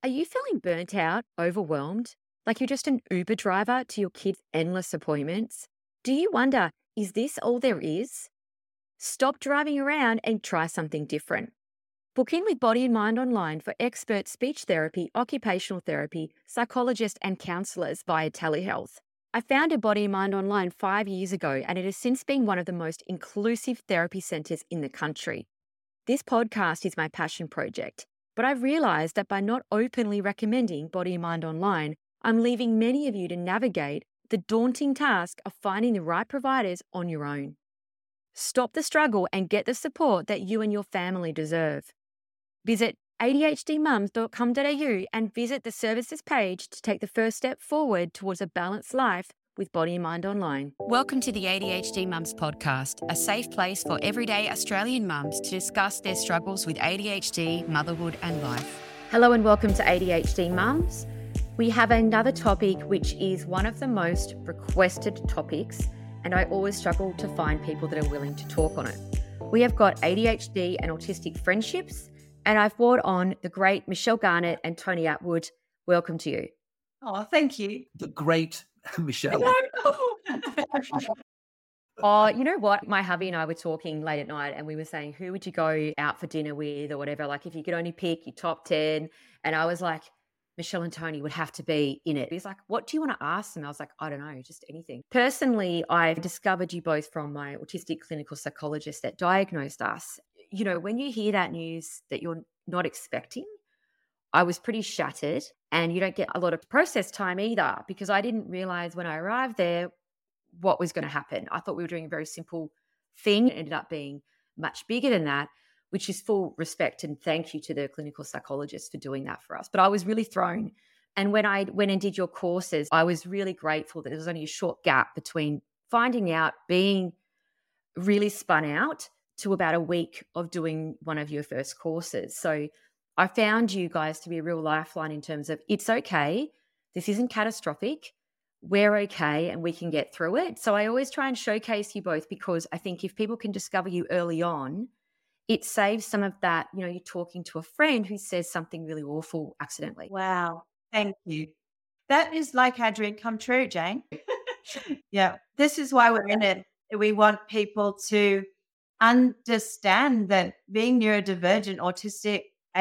Are you feeling burnt out, overwhelmed? Like you're just an Uber driver to your kids' endless appointments? Do you wonder, is this all there is? Stop driving around and try something different. Book in with Body and Mind Online for expert speech therapy, occupational therapy, psychologists, and counsellors via telehealth. I founded Body and Mind Online 5 years ago, and it has since been one of the most inclusive therapy centres in the country. This podcast is my passion project, but I've realised that by not openly recommending Body and Mind Online, I'm leaving many of you to navigate the daunting task of finding the right providers on your own. Stop the struggle and get the support that you and your family deserve. Visit adhdmums.com.au and visit the services page to take the first step forward towards a balanced life with Body and Mind Online. Welcome to the ADHD Mums podcast, a safe place for everyday Australian mums to discuss their struggles with ADHD, motherhood and life. Hello and welcome to ADHD Mums. We have another topic which is one of the most requested topics, and I always struggle to find people that are willing to talk on it. We have got ADHD and autistic friendships, and I've brought on the great Michelle Garnett and Tony Atwood. Welcome to you. Oh, thank you. The great Michelle. Oh, you know what? My hubby and I were talking late at night and we were saying, who would you go out for dinner with or whatever? Like if you could only pick your top 10. And I was like, Michelle and Tony would have to be in it. He's like, what do you want to ask them? I was like, I don't know, just anything. Personally, I've discovered you both from my autistic clinical psychologist that diagnosed us. You know, when you hear that news that you're not expecting, I was pretty shattered, and you don't get a lot of process time either, because I didn't realize when I arrived there what was going to happen. I thought we were doing a very simple thing. It ended up being much bigger than that, which is full respect and thank you to the clinical psychologist for doing that for us. But I was really thrown. And when I went and did your courses, I was really grateful that there was only a short gap between finding out, being really spun out, to about a week of doing one of your first courses. So I found you guys to be a real lifeline in terms of it's okay. This isn't catastrophic. We're okay and we can get through it. So I always try and showcase you both, because I think if people can discover you early on, it saves some of that, you know, you're talking to a friend who says something really awful accidentally. Wow. Thank you. That is like our dream come true, Jane. Yeah. This is why we're in it. We want people to understand that being neurodivergent, autistic,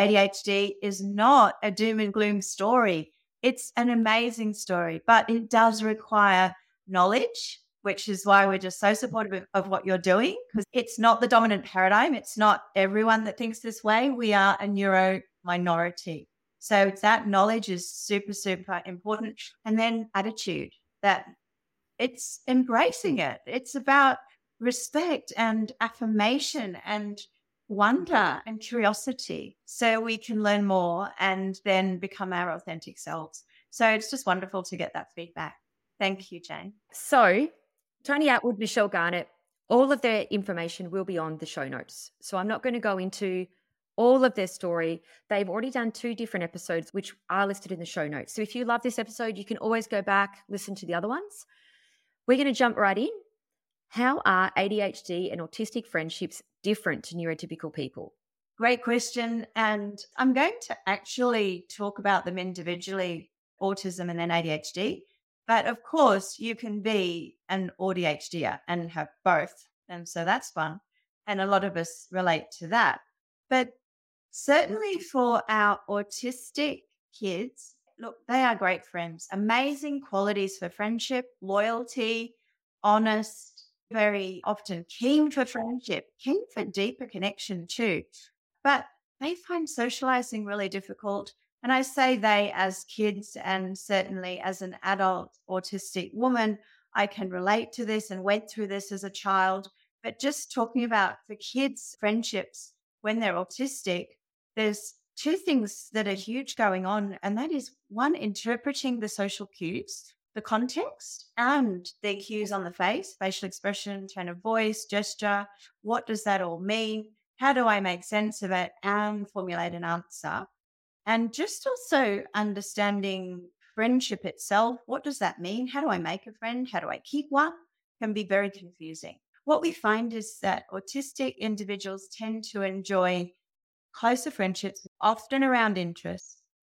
ADHD is not a doom and gloom story. It's an amazing story, but it does require knowledge, which is why we're just so supportive of what you're doing, because it's not the dominant paradigm. It's not everyone that thinks this way. We are a neuro minority. So that knowledge is super, super important. And then attitude, that it's embracing it. It's about respect and affirmation and wonder and curiosity, so we can learn more and then become our authentic selves. So it's just wonderful to get that feedback. Thank you, Jane. So Tony Atwood, Michelle Garnett, all of their information will be on the show notes. So I'm not going to go into all of their story. They've already done 2 different episodes, which are listed in the show notes. So if you love this episode, you can always go back, listen to the other ones. We're going to jump right in. How are ADHD and autistic friendships different to neurotypical people? Great question. And I'm going to actually talk about them individually, autism and then ADHD. But of course, you can be an ADHDer and have both. And so that's fun. And a lot of us relate to that. But certainly for our autistic kids, look, they are great friends. Amazing qualities for friendship, loyalty, honest, very often keen for friendship, keen for deeper connection too. But they find socializing really difficult. And I say they as kids, and certainly as an adult autistic woman, I can relate to this and went through this as a child. But just talking about for kids' friendships when they're autistic, there's 2 things that are huge going on. And that is, one, interpreting the social cues, the context and the cues on the face, facial expression, tone of voice, gesture. What does that all mean? How do I make sense of it and formulate an answer? And just also understanding friendship itself. What does that mean? How do I make a friend? How do I keep one? Can be very confusing. What we find is that autistic individuals tend to enjoy closer friendships, often around interests,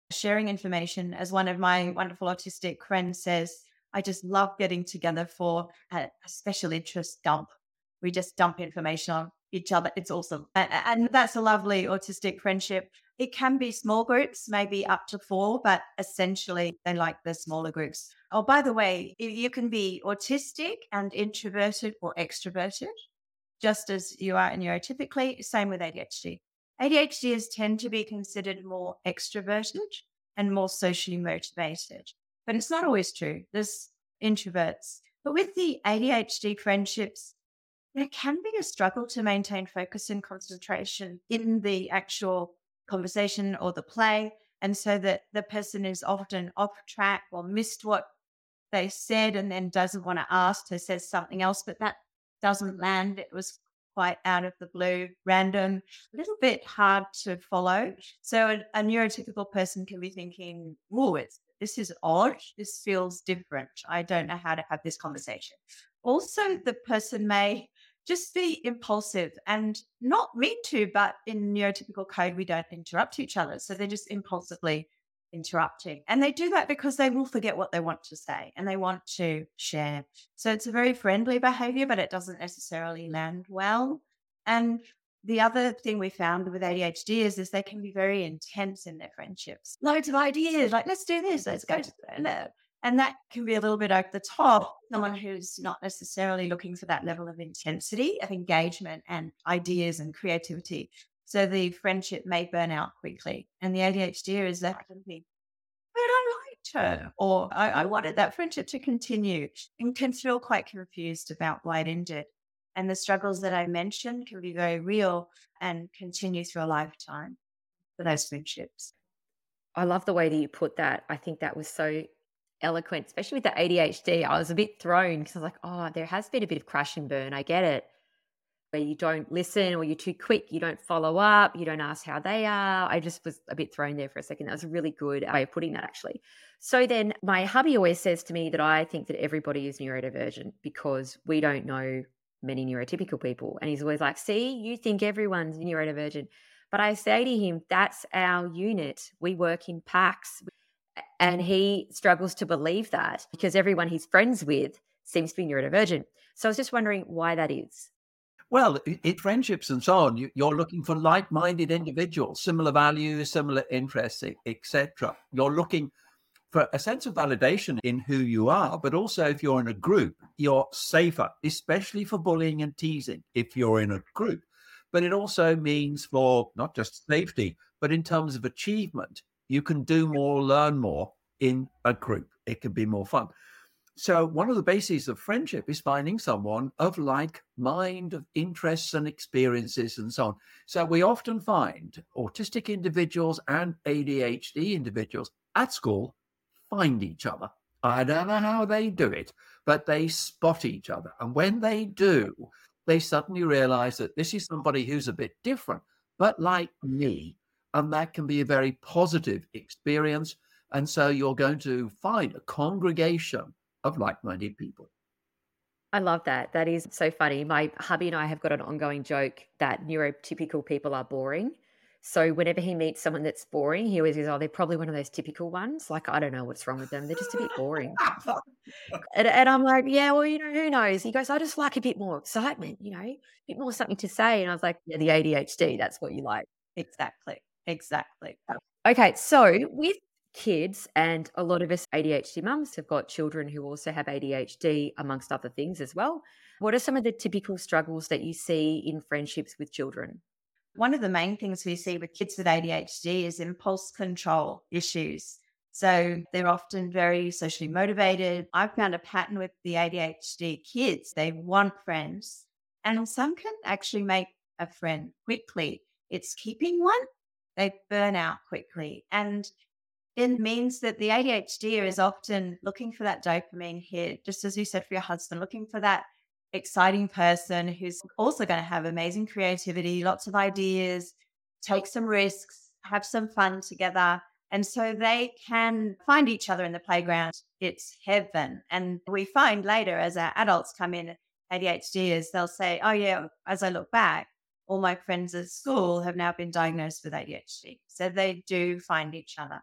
sharing information. As one of my wonderful autistic friends says, I just love getting together for a special interest dump. We just dump information on each other. It's awesome. And that's a lovely autistic friendship. It can be small groups, maybe up to 4, but essentially they like the smaller groups. Oh, by the way, you can be autistic and introverted or extroverted, just as you are neurotypically. Same with ADHD. ADHDers tend to be considered more extroverted and more socially motivated, but it's not always true. There's introverts. But with the ADHD friendships, there can be a struggle to maintain focus and concentration in the actual conversation or the play. And so that the person is often off track or missed what they said and then doesn't want to ask, so says something else, but that doesn't land. It was quite out of the blue, random, a little bit hard to follow. So a neurotypical person can be thinking, oh, this is odd. This feels different. I don't know how to have this conversation. Also, the person may just be impulsive and not mean to, but in neurotypical code, we don't interrupt each other. So they're just impulsively interrupting. And they do that because they will forget what they want to say and they want to share. So it's a very friendly behavior, but it doesn't necessarily land well. And the other thing we found with ADHD is they can be very intense in their friendships. Loads of ideas, like, let's do this, let's go to that. And that can be a little bit over the top. Someone who's not necessarily looking for that level of intensity, of engagement and ideas and creativity. So the friendship may burn out quickly. And the ADHD is that can be, but I liked her, or I wanted that friendship to continue, and can feel quite confused about why it ended. And the struggles that I mentioned can be very real and continue through a lifetime for those friendships. I love the way that you put that. I think that was so eloquent, especially with the ADHD. I was a bit thrown because I was like, oh, there has been a bit of crash and burn. I get it. Where you don't listen or you're too quick, you don't follow up, you don't ask how they are. I just was a bit thrown there for a second. That was a really good way of putting that, actually. So then my hubby always says to me that I think that everybody is neurodivergent because we don't know many neurotypical people. And he's always like, see, you think everyone's neurodivergent. But I say to him, that's our unit. We work in packs. And he struggles to believe that because everyone he's friends with seems to be neurodivergent. So I was just wondering why that is. Well, in friendships and so on, you're looking for like-minded individuals, similar values, similar interests, etc. You're looking for a sense of validation in who you are, but also if you're in a group, you're safer, especially for bullying and teasing if you're in a group. But it also means for not just safety, but in terms of achievement, you can do more, learn more in a group. It can be more fun. So one of the bases of friendship is finding someone of like mind, of interests and experiences and so on. So we often find autistic individuals and ADHD individuals at school find each other. I don't know how they do it, but they spot each other. And when they do, they suddenly realize that this is somebody who's a bit different, but like me. And that can be a very positive experience. And so you're going to find a congregation of like-minded people. I love that. That is so funny. My hubby and I have got an ongoing joke that neurotypical people are boring. So whenever he meets someone that's boring, he always goes, oh, they're probably one of those typical ones. Like, I don't know what's wrong with them. They're just a bit boring. And I'm like, yeah, well, who knows? He goes, I just like a bit more excitement, a bit more something to say. And I was like, yeah, the ADHD, that's what you like. Exactly. Okay, so with kids, and a lot of us ADHD mums have got children who also have ADHD, amongst other things as well. What are some of the typical struggles that you see in friendships with children? One of the main things we see with kids with ADHD is impulse control issues. So they're often very socially motivated. I've found a pattern with the ADHD kids. They want friends, and some can actually make a friend quickly. It's keeping one. They burn out quickly. And it means that the ADHD is often looking for that dopamine hit, just as you said for your husband, looking for that exciting person who's also going to have amazing creativity, lots of ideas, take some risks, have some fun together. And so they can find each other in the playground. It's heaven. And we find later as our adults come in, ADHDers, they'll say, oh yeah, as I look back, all my friends at school have now been diagnosed with ADHD. So they do find each other.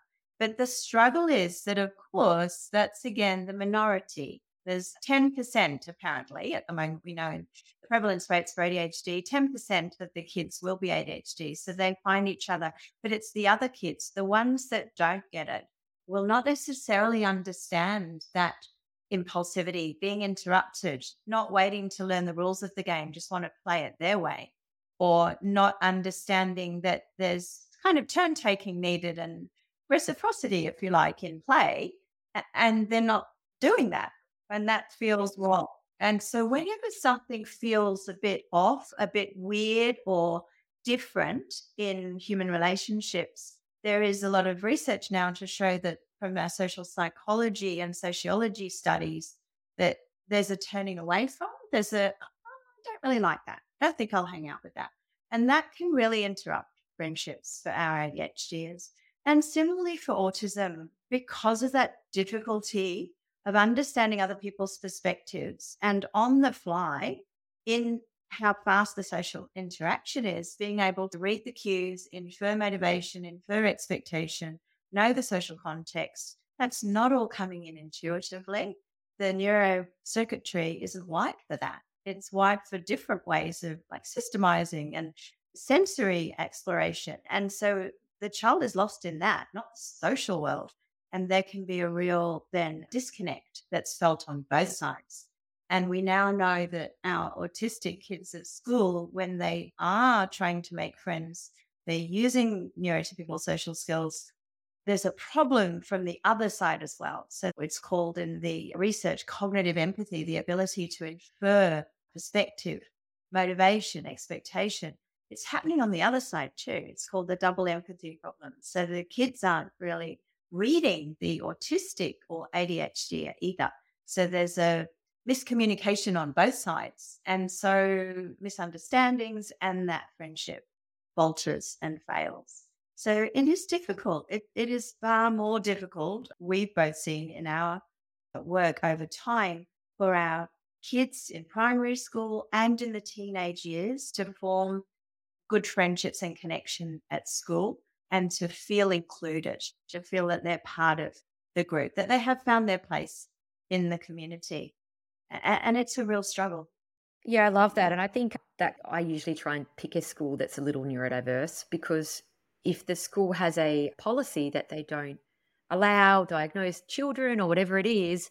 But the struggle is that, of course, that's again the minority. There's 10% apparently at the moment, we know in the prevalence rates for ADHD, 10% of the kids will be ADHD. So they find each other, but it's the other kids, the ones that don't get it, will not necessarily understand that impulsivity, being interrupted, not waiting to learn the rules of the game, just want to play it their way, or not understanding that there's kind of turn taking needed and reciprocity, if you like, in play, and they're not doing that. And that feels wrong. And so whenever something feels a bit off, a bit weird or different in human relationships, there is a lot of research now to show that from our social psychology and sociology studies that there's a turning away from. There's I don't really like that. I don't think I'll hang out with that. And that can really interrupt friendships for our ADHDers. And similarly for autism, because of that difficulty of understanding other people's perspectives and on the fly in how fast the social interaction is, being able to read the cues, infer motivation, infer expectation, know the social context, that's not all coming in intuitively. The neurocircuitry isn't wired for that. It's wired for different ways of like systemizing and sensory exploration. And so the child is lost in that, not the social world. And there can be a real then disconnect that's felt on both sides. And we now know that our autistic kids at school, when they are trying to make friends, they're using neurotypical social skills. There's a problem from the other side as well. So it's called in the research cognitive empathy, the ability to infer perspective, motivation, expectation. It's happening on the other side too. It's called the double empathy problem. So the kids aren't really reading the autistic or ADHD either. So there's a miscommunication on both sides. And so misunderstandings and that friendship falters and fails. So it is difficult. It is far more difficult, we've both seen in our work over time, for our kids in primary school and in the teenage years to form good friendships and connection at school and to feel included, to feel that they're part of the group, that they have found their place in the community. And it's a real struggle. Yeah, I love that. And I think that I usually try and pick a school that's a little neurodiverse, because if the school has a policy that they don't allow diagnosed children or whatever it is,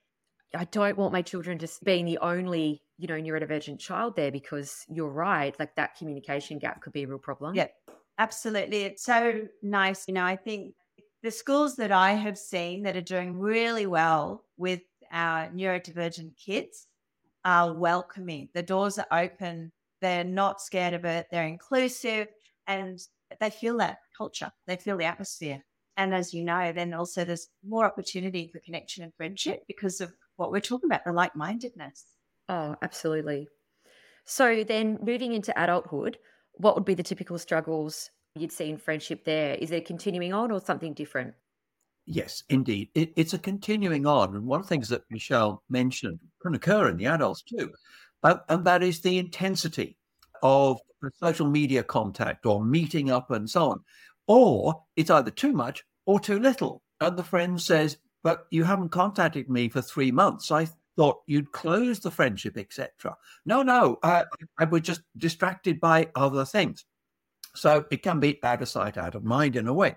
I don't want my children just being the only, neurodivergent child there, because you're right, like that communication gap could be a real problem. Yeah, absolutely. It's so nice. I think the schools that I have seen that are doing really well with our neurodivergent kids are welcoming. The doors are open. They're not scared of it. They're inclusive and they feel that culture. They feel the atmosphere. And as you know, then also there's more opportunity for connection and friendship because of what we're talking about, the like-mindedness. Oh, absolutely. So then moving into adulthood, what would be the typical struggles you'd see in friendship there? Is it continuing on or something different? Yes, indeed. It's a continuing on. And one of the things that Michelle mentioned can occur in the adults too, and that is the intensity of social media contact or meeting up and so on. Or it's either too much or too little. And the friend says, but you haven't contacted me for 3 months. I thought you'd close the friendship, etc. No, I was just distracted by other things. So it can be out of sight, out of mind in a way.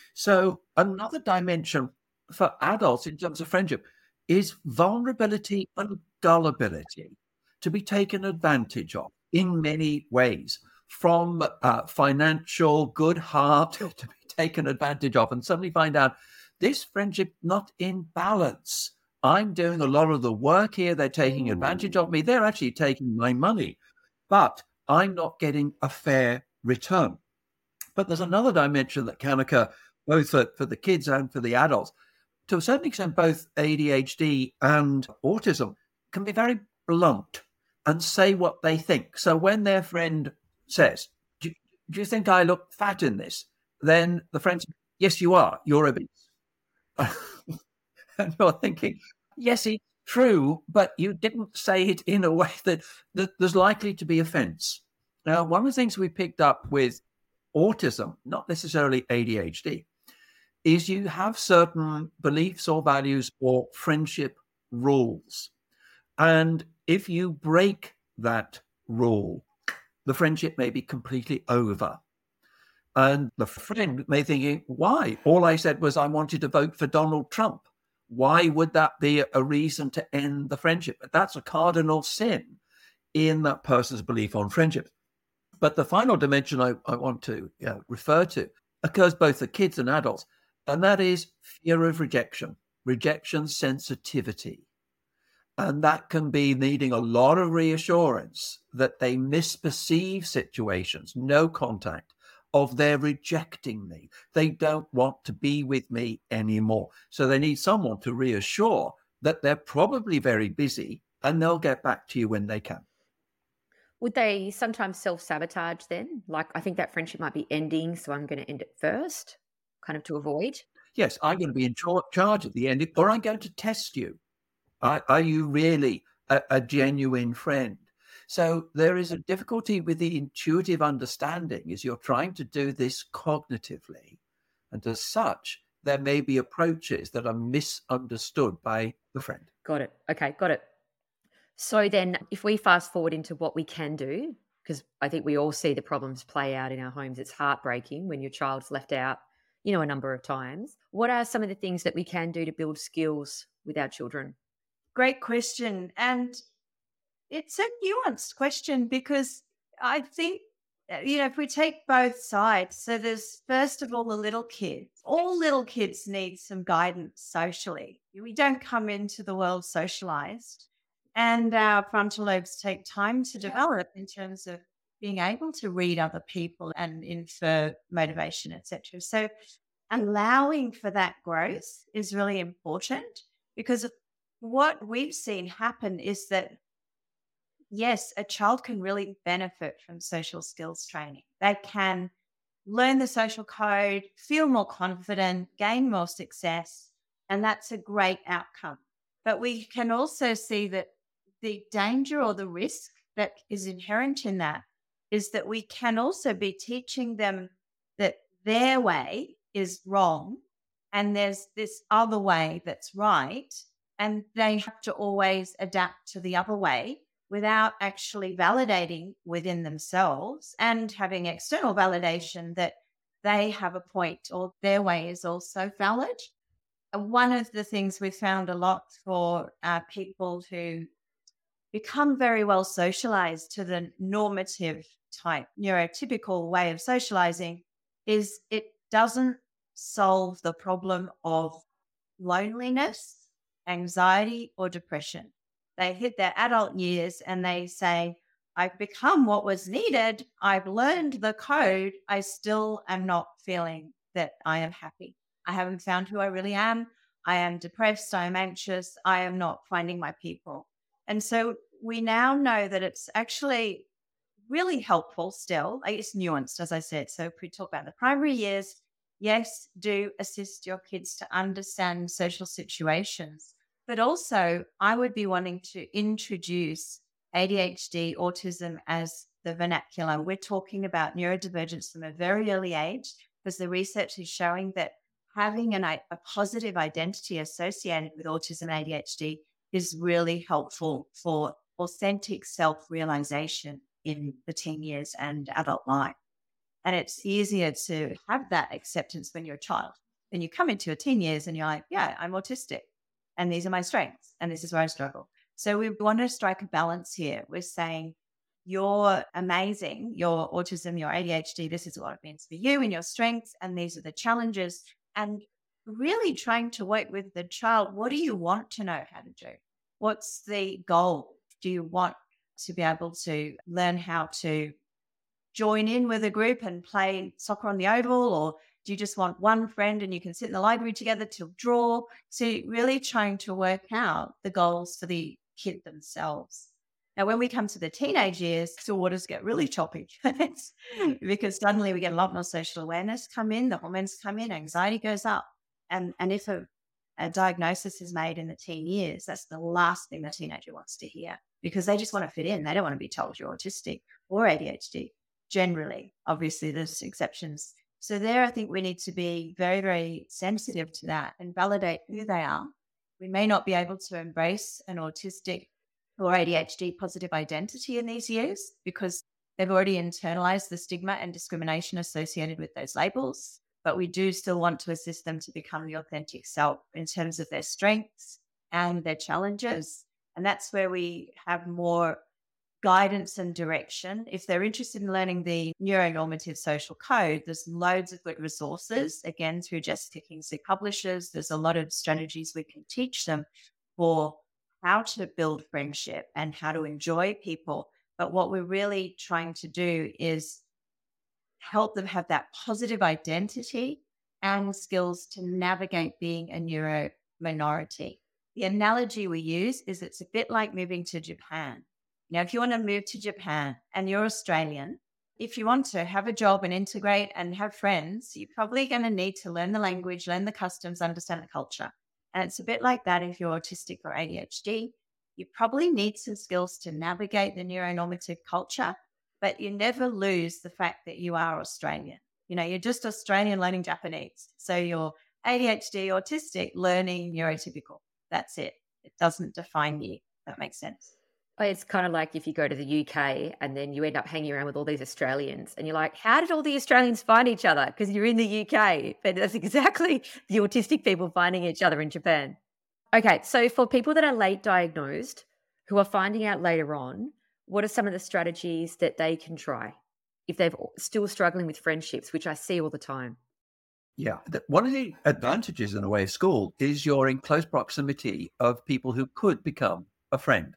So another dimension for adults in terms of friendship is vulnerability and gullibility, to be taken advantage of in many ways, from financial good heart to be taken advantage of and suddenly find out this friendship not in balance. I'm doing a lot of the work here. They're taking advantage of me. They're actually taking my money, but I'm not getting a fair return. But there's another dimension that can occur both for the kids and for the adults. To a certain extent, both ADHD and autism can be very blunt and say what they think. So when their friend says, do you think I look fat in this? Then the friend says, yes, you are. You're obese. And you're thinking, yes, it's true, but you didn't say it in a way that there's likely to be offense. Now, one of the things we picked up with autism, not necessarily ADHD, is you have certain beliefs or values or friendship rules. And if you break that rule, the friendship may be completely over. And the friend may think, why? All I said was I wanted to vote for Donald Trump. Why would that be a reason to end the friendship? But that's a cardinal sin in that person's belief on friendship. But the final dimension I want to refer to occurs both for kids and adults, and that is fear of rejection sensitivity. And that can be needing a lot of reassurance that they misperceive situations, no contact, of their rejecting me. They don't want to be with me anymore. So they need someone to reassure that they're probably very busy and they'll get back to you when they can. Would they sometimes self-sabotage then? Like, I think that friendship might be ending, so I'm going to end it first, kind of to avoid. Yes, I'm going to be in charge at the end, or I'm going to test you. Are you really a genuine friend? So there is a difficulty with the intuitive understanding is you're trying to do this cognitively. And as such, there may be approaches that are misunderstood by the friend. Got it. Okay, got it. So then if we fast forward into what we can do, because I think we all see the problems play out in our homes. It's heartbreaking when your child's left out, a number of times. What are some of the things that we can do to build skills with our children? Great question. And it's a nuanced question because I think, if we take both sides, so there's first of all the little kids. All little kids need some guidance socially. We don't come into the world socialized, and our frontal lobes take time to develop in terms of being able to read other people and infer motivation, etc. So allowing for that growth is really important because what we've seen happen is that, yes, a child can really benefit from social skills training. They can learn the social code, feel more confident, gain more success, and that's a great outcome. But we can also see that the danger or the risk that is inherent in that is that we can also be teaching them that their way is wrong and there's this other way that's right, and they have to always adapt to the other way without actually validating within themselves and having external validation that they have a point or their way is also valid. One of the things we've found a lot for people who become very well socialized to the normative type, neurotypical way of socializing is it doesn't solve the problem of loneliness, anxiety, or depression. They hit their adult years and they say, I've become what was needed. I've learned the code. I still am not feeling that I am happy. I haven't found who I really am. I am depressed. I am anxious. I am not finding my people. And so we now know that it's actually really helpful still. It's nuanced, as I said. So if we talk about the primary years, yes, do assist your kids to understand social situations. But also, I would be wanting to introduce ADHD, autism as the vernacular. We're talking about neurodivergence from a very early age because the research is showing that having a positive identity associated with autism and ADHD is really helpful for authentic self-realization in the teen years and adult life. And it's easier to have that acceptance when you're a child. Then you come into your teen years and you're like, yeah, I'm autistic and these are my strengths and this is where I struggle. So we want to strike a balance here. We're saying you're amazing, your autism, your ADHD, this is what it means for you and your strengths, and these are the challenges. And really trying to work with the child, what do you want to know how to do? What's the goal? Do you want to be able to learn how to join in with a group and play soccer on the oval, or do you just want one friend and you can sit in the library together to draw? So really trying to work out the goals for the kid themselves. Now, when we come to the teenage years, the waters get really choppy because suddenly we get a lot more social awareness come in, the hormones come in, anxiety goes up. And if a diagnosis is made in the teen years, that's the last thing the teenager wants to hear because they just want to fit in. They don't want to be told you're autistic or ADHD. Generally, obviously, there's exceptions So there, I think we need to be very, very sensitive to that and validate who they are. We may not be able to embrace an autistic or ADHD positive identity in these years because they've already internalized the stigma and discrimination associated with those labels. But we do still want to assist them to become the authentic self in terms of their strengths and their challenges. And that's where we have more guidance and direction. If they're interested in learning the neuronormative social code, there's loads of good resources, again, through Jessica Kingsley Publishers. There's a lot of strategies we can teach them for how to build friendship and how to enjoy people. But what we're really trying to do is help them have that positive identity and skills to navigate being a neuro minority. The analogy we use is it's a bit like moving to Japan. Now, if you want to move to Japan and you're Australian, if you want to have a job and integrate and have friends, you're probably going to need to learn the language, learn the customs, understand the culture. And it's a bit like that if you're autistic or ADHD. You probably need some skills to navigate the neuronormative culture, but you never lose the fact that you are Australian. You're just Australian learning Japanese. So you're ADHD, autistic, learning neurotypical. That's it. It doesn't define you. That makes sense. It's kind of like if you go to the UK and then you end up hanging around with all these Australians and you're like, how did all the Australians find each other? Because you're in the UK. But that's exactly the autistic people finding each other in Japan. Okay, so for people that are late diagnosed, who are finding out later on, what are some of the strategies that they can try if they're still struggling with friendships, which I see all the time? Yeah, one of the advantages in a way of school is you're in close proximity of people who could become a friend.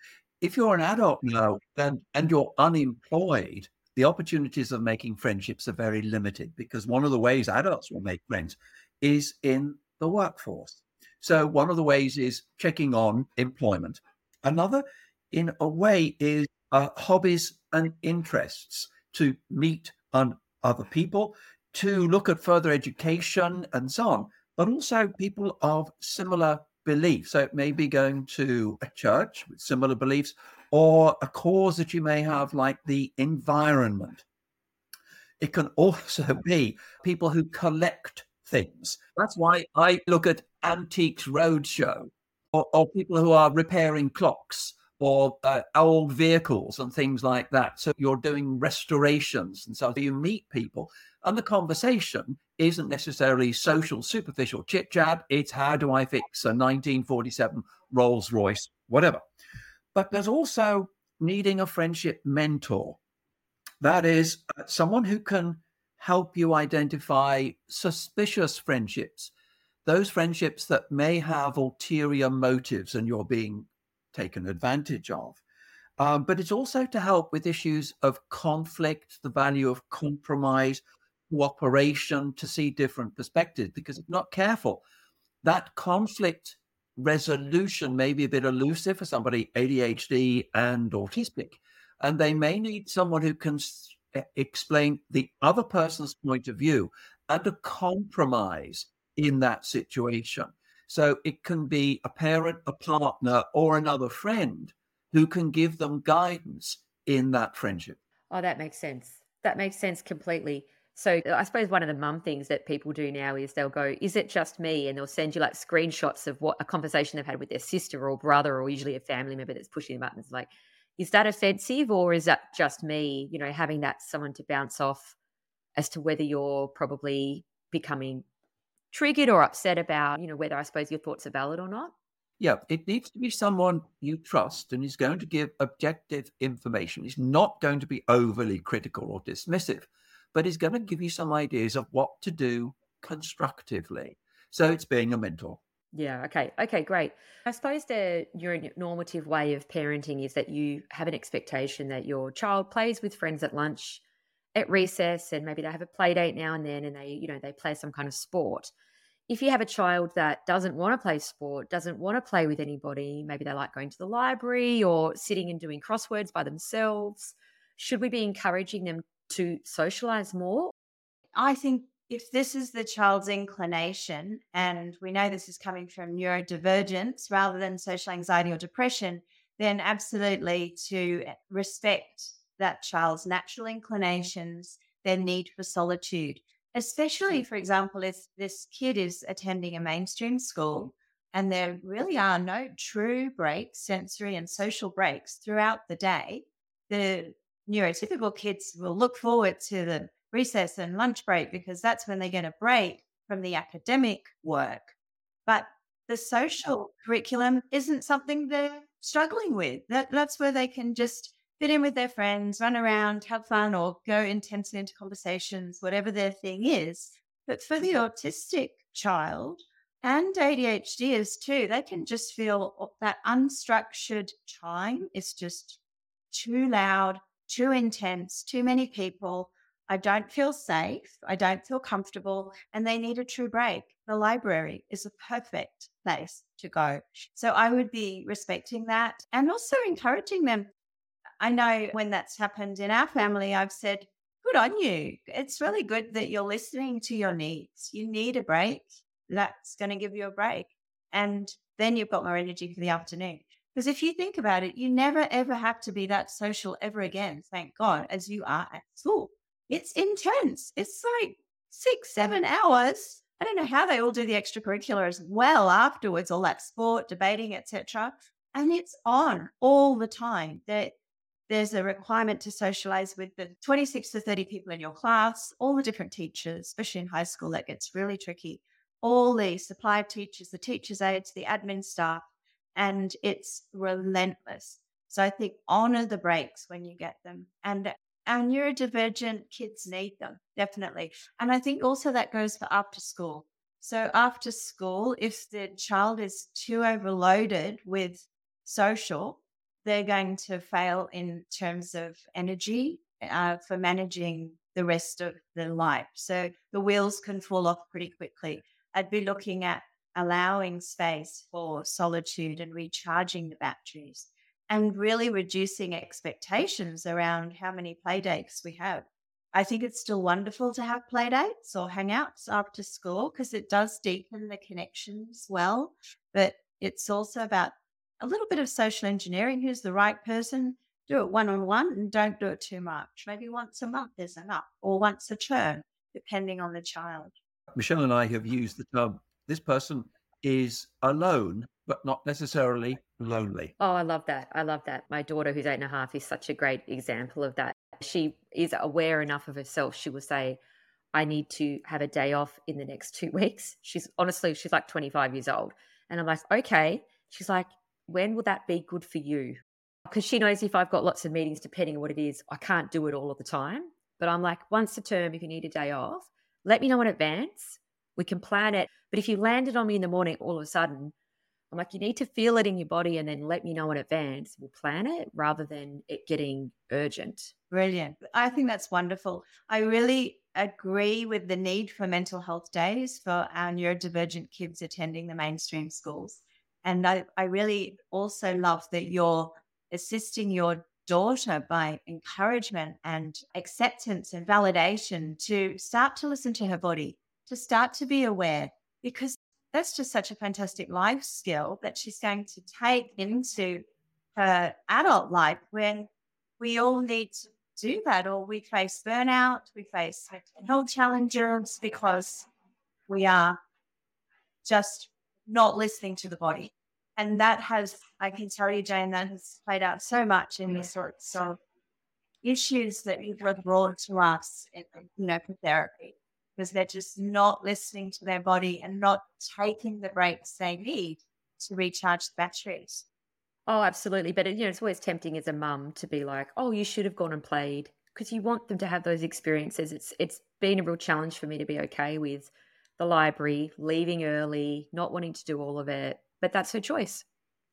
If you're an adult now and you're unemployed, the opportunities of making friendships are very limited because one of the ways adults will make friends is in the workforce. So one of the ways is checking on employment. Another, in a way, is hobbies and interests, to meet other people, to look at further education and so on, but also people of similar beliefs. So it may be going to a church with similar beliefs or a cause that you may have, like the environment. It can also be people who collect things. That's why I look at Antiques Roadshow or people who are repairing clocks or old vehicles and things like that. So you're doing restorations. And so you meet people and the conversation isn't necessarily social, superficial chit chat. It's how do I fix a 1947 Rolls Royce, whatever. But there's also needing a friendship mentor. That is someone who can help you identify suspicious friendships, those friendships that may have ulterior motives and you're being taken advantage of. But it's also to help with issues of conflict, the value of compromise, cooperation, to see different perspectives, because if not careful, that conflict resolution may be a bit elusive for somebody ADHD and autistic, and they may need someone who can explain the other person's point of view and a compromise in that situation. So it can be a parent, a partner, or another friend who can give them guidance in that friendship. Oh, that makes sense. That makes sense completely. So I suppose one of the mum things that people do now is they'll go, is it just me? And they'll send you like screenshots of what a conversation they've had with their sister or brother or usually a family member that's pushing them up. And it's like, is that offensive or is that just me, having that someone to bounce off as to whether you're probably becoming triggered or upset about, whether I suppose your thoughts are valid or not? Yeah, it needs to be someone you trust and is going to give objective information. He's not going to be overly critical or dismissive, but he's going to give you some ideas of what to do constructively. So it's being a mentor. Yeah. Okay, great. I suppose the normative way of parenting is that you have an expectation that your child plays with friends at lunch, at recess, and maybe they have a play date now and then, and they play some kind of sport. If you have a child that doesn't want to play sport, doesn't want to play with anybody, maybe they like going to the library or sitting and doing crosswords by themselves, should we be encouraging them to socialize more? I think if this is the child's inclination, and we know this is coming from neurodivergence rather than social anxiety or depression, then absolutely to respect that child's natural inclinations, their need for solitude. especially, for example, if this kid is attending a mainstream school and there really are no true breaks, sensory and social breaks throughout the day. The neurotypical kids will look forward to the recess and lunch break because that's when they get a break from the academic work. But the social curriculum isn't something they're struggling with. That's where they can just fit in with their friends, run around, have fun, or go intensely into conversations, whatever their thing is. But for the autistic child and ADHDers too, they can just feel that unstructured time is just too loud, too intense, too many people. I don't feel safe. I don't feel comfortable, and they need a true break. The library is a perfect place to go. So I would be respecting that and also encouraging them. I know when that's happened in our family, I've said, good on you. It's really good that you're listening to your needs. You need a break. That's going to give you a break. And then you've got more energy for the afternoon. Because if you think about it, you never, ever have to be that social ever again, thank God, as you are at school. It's intense. It's like 6-7 hours. I don't know how they all do the extracurricular as well afterwards, all that sport, debating, etc. And it's on all the time. There's a requirement to socialize with the 26 to 30 people in your class, all the different teachers, especially in high school, that gets really tricky. All the supply teachers, the teachers' aides, the admin staff, and it's relentless. So I think honor the breaks when you get them. And our neurodivergent kids need them, definitely. And I think also that goes for after school. So after school, if the child is too overloaded with social, they're going to fail in terms of energy for managing the rest of their life. So the wheels can fall off pretty quickly. I'd be looking at allowing space for solitude and recharging the batteries and really reducing expectations around how many play dates we have. I think it's still wonderful to have play dates or hangouts after school because it does deepen the connections well, but it's also about a little bit of social engineering. Who's the right person? Do it one-on-one and don't do it too much. Maybe once a month is enough, or once a term, depending on the child. Michelle and I have used the term, this person is alone, but not necessarily lonely. Oh, I love that. I love that. My daughter, who's 8.5, is such a great example of that. She is aware enough of herself. She will say, I need to have a day off in the next 2 weeks. She's like 25 years old. And I'm like, okay. She's like, when will that be good for you? Because she knows if I've got lots of meetings, depending on what it is, I can't do it all of the time. But I'm like, once a term, if you need a day off, let me know in advance. We can plan it. But if you landed on me in the morning all of a sudden, I'm like, you need to feel it in your body and then let me know in advance. We'll plan it rather than it getting urgent. Brilliant. I think that's wonderful. I really agree with the need for mental health days for our neurodivergent kids attending the mainstream schools. And I really also love that you're assisting your daughter by encouragement and acceptance and validation to start to listen to her body, to start to be aware, because that's just such a fantastic life skill that she's going to take into her adult life when we all need to do that, or we face burnout, we face health challenges because we are just not listening to the body. And that has, I can tell you, Jane, that has played out so much in the sorts of issues that people have brought to us, for therapy, because they're just not listening to their body and not taking the breaks they need to recharge the batteries. Oh, absolutely. But, it's always tempting as a mum to be like, oh, you should have gone and played, because you want them to have those experiences. It's been a real challenge for me to be okay with the library, leaving early, not wanting to do all of it, but that's her choice.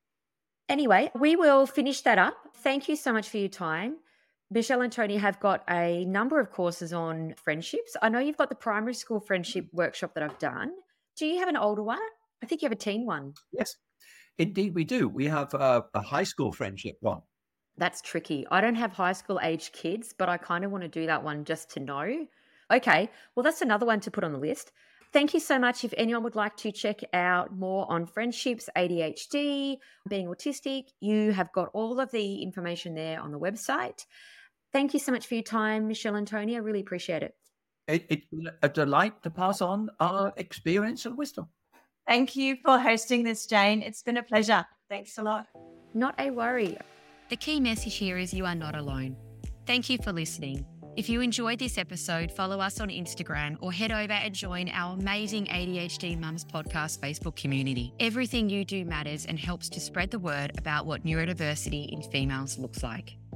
Anyway, we will finish that up. Thank you so much for your time. Michelle and Tony have got a number of courses on friendships. I know you've got the primary school friendship workshop that I've done. Do you have an older one? I think you have a teen one. Yes, indeed we do. We have a high school friendship one. That's tricky. I don't have high school age kids, but I kind of want to do that one just to know. Okay, well, that's another one to put on the list. Thank you so much. If anyone would like to check out more on friendships, ADHD, being autistic, you have got all of the information there on the website. Thank you so much for your time, Michelle and Tony. I really appreciate it. It's been a delight to pass on our experience and wisdom. Thank you for hosting this, Jane. It's been a pleasure. Thanks a lot. Not a worry. The key message here is you are not alone. Thank you for listening. If you enjoyed this episode, follow us on Instagram or head over and join our amazing ADHD Mums Podcast Facebook community. Everything you do matters and helps to spread the word about what neurodiversity in females looks like.